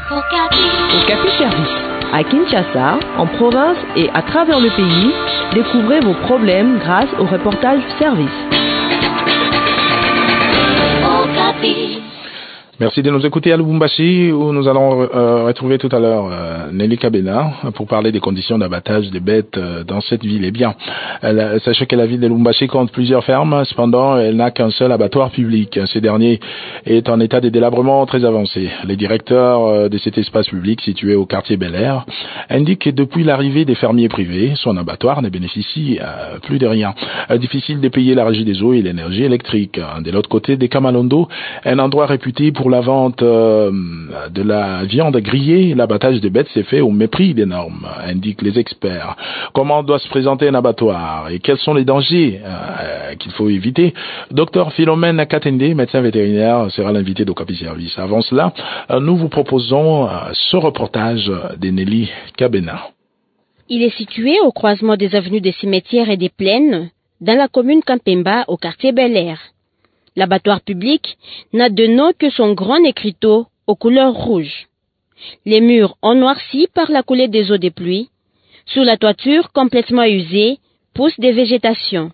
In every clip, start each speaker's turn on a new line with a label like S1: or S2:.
S1: Okapi Service. À Kinshasa, en province et à travers le pays, découvrez vos problèmes grâce au reportage service. Okapi.
S2: Merci de nous écouter à Lubumbashi, où nous allons retrouver tout à l'heure Nelly Kabena pour parler des conditions d'abattage des bêtes dans cette ville. Eh bien, sachez que la ville de Lubumbashi compte plusieurs fermes, cependant elle n'a qu'un seul abattoir public. Ce dernier est en état de délabrement très avancé. Les directeurs de cet espace public situé au quartier Bel Air indiquent que depuis l'arrivée des fermiers privés, son abattoir ne bénéficie plus de rien. Difficile de payer la régie des eaux et l'énergie électrique. De l'autre côté des Kamalondo, un endroit réputé pour la vente de la viande grillée, l'abattage des bêtes s'est fait au mépris des normes, indiquent les experts. Comment doit se présenter un abattoir et quels sont les dangers qu'il faut éviter? Docteur Philomène Katende, médecin vétérinaire, sera l'invité d'Okapi Service. Avant cela, nous vous proposons ce reportage de Nelly Kabena.
S3: Il est situé au croisement des avenues des Cimetières et des Plaines, dans la commune Kampemba, au quartier Bel Air. L'abattoir public n'a de nom que son grand écriteau aux couleurs rouges. Les murs ont noirci par la coulée des eaux des pluies. Sous la toiture, complètement usée, poussent des végétations.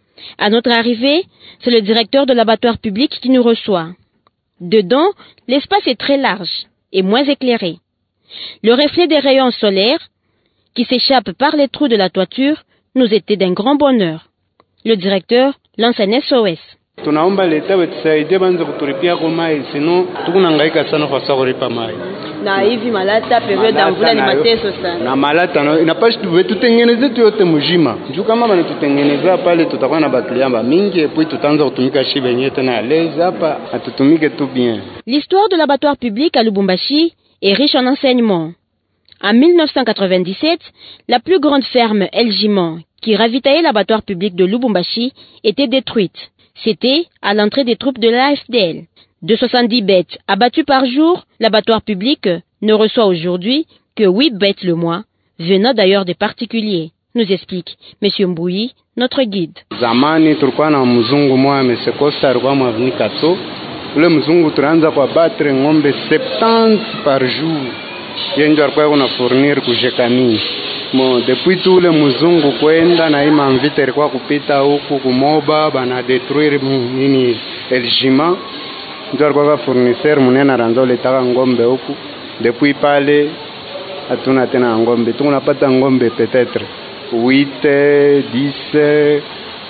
S3: À notre arrivée, c'est le directeur de l'abattoir public qui nous reçoit. Dedans, l'espace est très large et moins éclairé. Le reflet des rayons solaires, qui s'échappent par les trous de la toiture, nous était d'un grand bonheur. Le directeur lance un SOS.
S4: Tunaomba leta wetusaidie banze kutulipia kwa mai, sino tukunahangaika sana kwa sababu kulipa mai.
S3: Na hivi malata period ya mvula ni mateso sana.
S4: Na malata inapashi tutengeneze tu yote mjima. Njoo kama bana tutengeneza pale tutakuwa na bakliamba mingi et puis tutaanza kutumika shibe yenyewe tena à l'aise hapa atutumike tout bien.
S3: L'histoire de l'abattoir public à Lubumbashi est riche en enseignements. En 1997, la plus grande ferme El Jiman, qui ravitaillait l'abattoir public de Lubumbashi, était détruite. C'était à l'entrée des troupes de l'AFDL. De 70 bêtes abattues par jour, l'abattoir public ne reçoit aujourd'hui que 8 bêtes le mois, venant d'ailleurs des particuliers, nous explique M. Mbouyi, notre guide.
S4: Zamani tulikuwa na mzungu mmoja amesekosta alikuwa mwavuni kato. Ule mzungu tunaanza kwa batre ng'ombe 70 par jour. Yenjo alikuwa kuna fournir kujekani. Depuis tout le muzungu kwenda na hii manvite ilikuwa kupita huku kumoba bana détruire nini eljima ndio alikuwa fournisseur munena ranzo letaka ngombe huku. Depuis pale hatuna tena ngombe, tunapata ngombe peut-être 8 10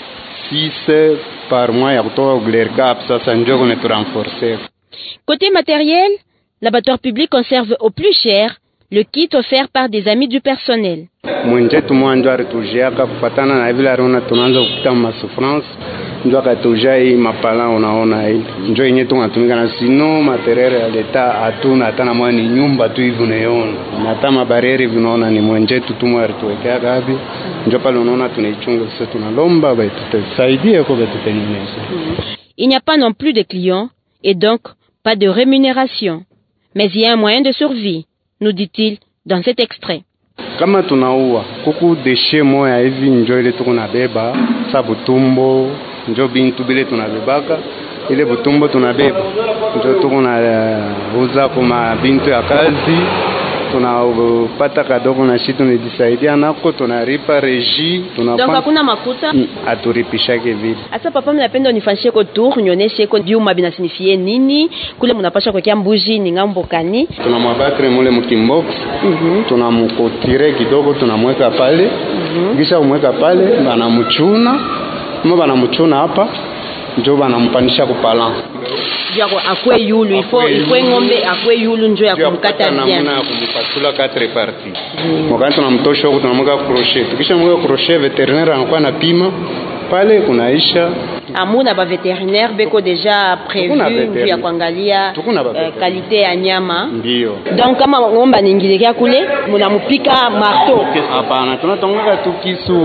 S4: 6 par mois ya kutoka Glergap. Sasa ndio qu'on est renforcer.
S3: Côté matériel, l'abattoir public conserve au plus cher le kit offert par des amis du personnel.
S4: Mwenjetu mwanjo alitujiaka kufatana na vile aliona tunaanza kupita masouffrance, ndio akatujia hii mapala unaona hii. Ndio yenyewe tunatumika na sino materiel ya leta hatuna hata na mwani nyumba tu hivi unaona. Na hata mabarieri vinaona ni mwenjetu tu mwalituwekea gabi. Ndio pale unaona tunaichunga sasa tunalomba basi tusaidie kwa tutengeneze.
S3: Il n'y a pas non plus de clients et donc pas de rémunération. Mais il y a un moyen de survie, nous dit-il dans cet extrait.
S4: Kama tunaua kuku deshe moya hivi njoo ile tunabeba sababu tumbo njoo bintu bile tunabebaka ile butumbo tunabeba njoo tunauza kwa bintu ya kazi tunapata kadogo na shitu nijisaidia nako tunaripa reji tunapata.
S3: Donc hakuna makuta
S4: aturipishake vile.
S3: Asa papa mnapenda unifanyie ko tour nionyeshe ko biuma binasinifie nini kule mnapasha kwa mbuji ni ngambo kani.
S4: Tunamwabatre mule mkimbox. Tunamkotire kidogo tunamweka pale. Kisha umweka pale banamchuna. Banamuchuna hapa ndio banampanisha kupala.
S3: Yako akwe yulu ifo ngombe akwe yulu ndio ya kumkata bien.
S4: Namna ya kumpasula 4 parties. Wakati tunamtosha huko tunamweka crochet. Tukisha mweka crochet veterinaire anakuwa na pima pale kunaisha.
S3: Amuna ba veterinaire beko déjà prévu ya kuangalia qualité ya nyama.
S4: Ndio.
S3: Donc kama ngomba ningilekea kule mnamupika marteau.
S4: Hapana, tunatonga tu kisu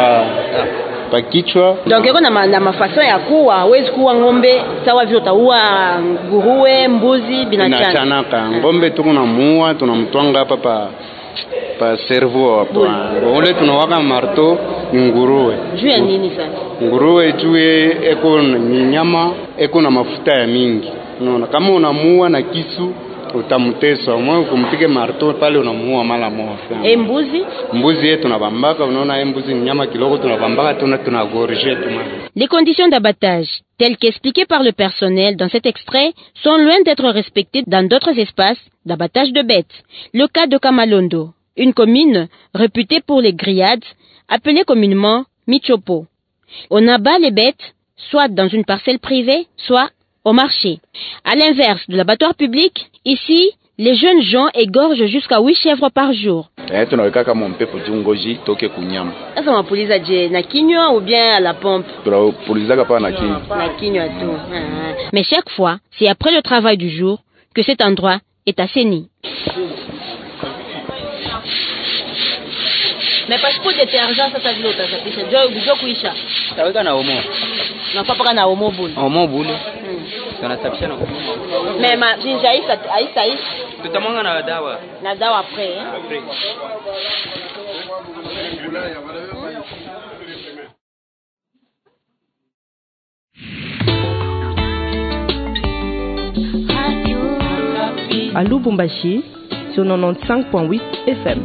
S4: pa kichwa.
S3: Donc iko na mafason ya kuwa hawezi kuwa ngombe sawa vile utaua nguruwe, mbuzi, binachana.
S4: Ngombe tunamuua, tunamtwanga hapa pa cerveau hapo. Wale tunawaka marteau nguruwe.
S3: Juu ya nini sasa?
S4: Nguruwe juu eko nyama eko na mafuta ya mingi. Unaona kama unamuua na kisu utamtesa mwe kumpige marto pale unamuua mara moja.
S3: Mbuzi?
S4: Mbuzi yetu tunabambaka, unaona mbuzi ni nyama kidogo tunabambaka tunagorger tu.
S3: Les conditions d'abattage, telles qu'expliquées par le personnel dans cet extrait, sont loin d'être respectées dans d'autres espaces d'abattage de bêtes. Le cas de Kamalondo, une commune réputée pour les grillades, appelée communément Michopo. On abat les bêtes, soit dans une parcelle privée, soit au marché. À l'inverse de l'abattoir public, ici, les jeunes gens égorgent jusqu'à 8 chèvres par jour.
S5: Tunaweka kama mpepo jungoji toke kunyama.
S3: Sasa unapuliza je na kinywa ou bien à la pompe?
S5: Tunapulizaka pa na kinywa.
S3: Na kinywa tu. Mais chaque fois, c'est après le travail du jour que cet endroit est assaini. Mais parce que détergent sasa vile utasafisha jo kuisha.
S6: Taweka na omo.
S3: Na papa na omo bule.
S6: Omo bule. Tunasafisha na.
S3: Mais ma jinja aisa.
S6: Tutamwanga na dawa.
S3: Na dawa après.
S6: Après.
S1: À Lubumbashi, sur 95.8 FM.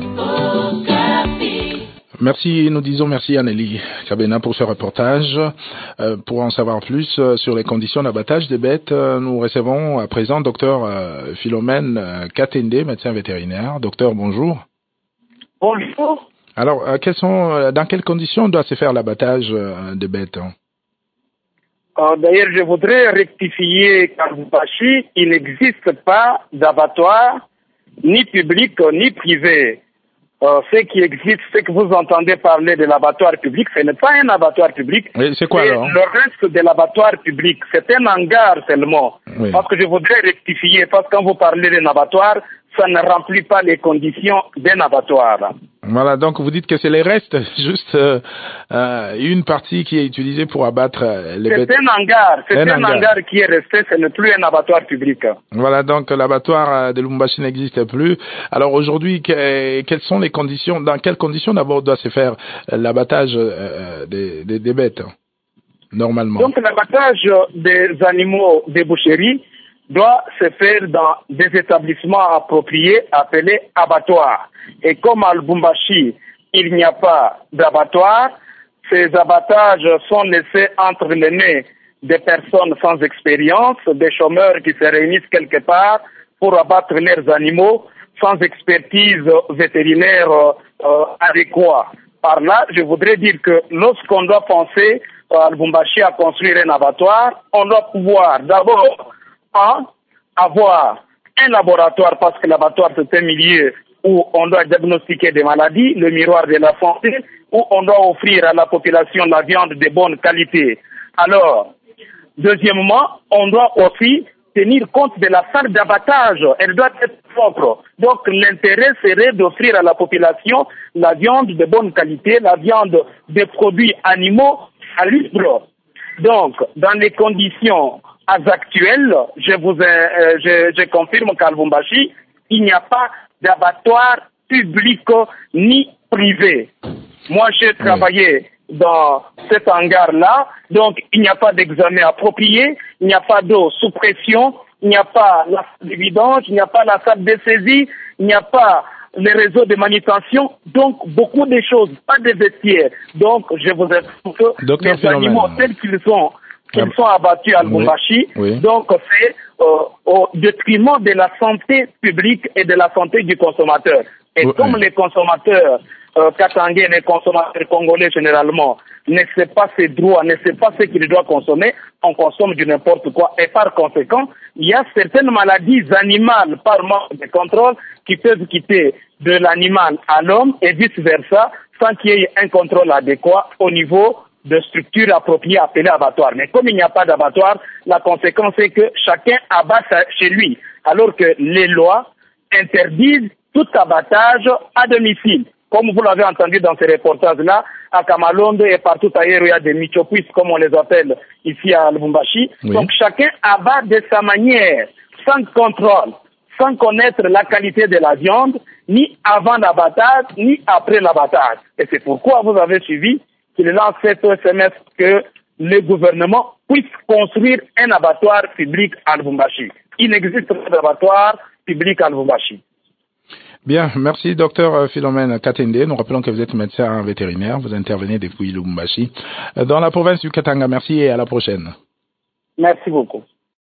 S2: Merci, nous disons merci à Nelly Kabena pour ce reportage. Pour en savoir plus sur les conditions d'abattage des bêtes, nous recevons à présent Dr Philomène Katende, médecin vétérinaire. Docteur, bonjour.
S7: Bonjour.
S2: Alors, dans quelles conditions doit se faire l'abattage des bêtes?
S7: D'ailleurs, je voudrais rectifier qu'à Lubumbashi, il n'existe pas d'abattoir, ni public, ni privé. Ce qui existe, c'est que vous entendez parler de l'abattoir public, ce n'est pas un abattoir public.
S2: Oui, c'est quoi alors?
S7: Le reste de l'abattoir public, c'est un hangar seulement. Oui. Parce que je voudrais rectifier, parce que quand vous parlez d'un abattoir, ça ne remplit pas les conditions d'un abattoir.
S2: Voilà, donc vous dites que c'est les restes, juste une partie qui est utilisée pour abattre les bêtes.
S7: C'est un hangar qui est resté, ce n'est plus un abattoir public.
S2: Voilà, donc l'abattoir de Lubumbashi n'existe plus. Alors aujourd'hui, quelles sont les conditions, dans quelles conditions d'abord doit se faire l'abattage des bêtes, normalement? Donc
S7: l'abattage des animaux des boucheries doit se faire dans des établissements appropriés appelés abattoirs. Et comme à Lubumbashi, il n'y a pas d'abattoir, ces abattages sont laissés entre les mains des personnes sans expérience, des chômeurs qui se réunissent quelque part pour abattre leurs animaux sans expertise vétérinaire adéquate. Par là, je voudrais dire que lorsqu'on doit penser à Lubumbashi à construire un abattoir, on doit pouvoir d'abord avoir un laboratoire, parce que l'abattoir c'est un milieu où on doit diagnostiquer des maladies, le miroir de la santé, où on doit offrir à la population la viande de bonne qualité. Alors, deuxièmement, on doit aussi tenir compte de la salle d'abattage. Elle doit être propre. Donc, l'intérêt serait d'offrir à la population la viande de bonne qualité, la viande des produits animaux salubres. Donc, dans les conditions actuelles, je confirme qu'à Lubumbashi, il n'y a pas d'abattoir public ni privé. Moi, j'ai travaillé dans cet hangar-là, donc il n'y a pas d'examen approprié, il n'y a pas d'eau sous pression, il n'y a pas la salle de vidange, il n'y a pas la salle de saisie, il n'y a pas les réseaux de manutention, donc beaucoup de choses, pas de vestiaires. Donc, je vous explique que les animaux tels qu'ils sont abattus à Lubumbashi, donc c'est au détriment de la santé publique et de la santé du consommateur. Et comme les consommateurs katangais, les consommateurs congolais généralement, ne sait pas ses droits, ne sait pas ce qu'il doit consommer, on consomme du n'importe quoi. Et par conséquent, il y a certaines maladies animales par manque de contrôle qui peuvent quitter de l'animal à l'homme et vice versa, sans qu'il y ait un contrôle adéquat au niveau de structures appropriées appelées abattoirs. Mais comme il n'y a pas d'abattoir, la conséquence est que chacun abat chez lui, alors que les lois interdisent tout abattage à domicile. Comme vous l'avez entendu dans ces reportages-là, à Kamalondo et partout ailleurs, il y a des michopouis, comme on les appelle ici à Lubumbashi. Oui. Donc chacun abat de sa manière, sans contrôle, sans connaître la qualité de la viande, ni avant l'abattage, ni après l'abattage. Et c'est pourquoi vous avez suivi qu'il lance cette SMS que le gouvernement puisse construire un abattoir public à Lubumbashi. Il n'existe pas d'abattoir publique à Lubumbashi.
S2: Bien, merci Dr Philomène Katende. Nous rappelons que vous êtes médecin vétérinaire, vous intervenez depuis Lubumbashi dans la province du Katanga. Merci et à la prochaine.
S7: Merci beaucoup.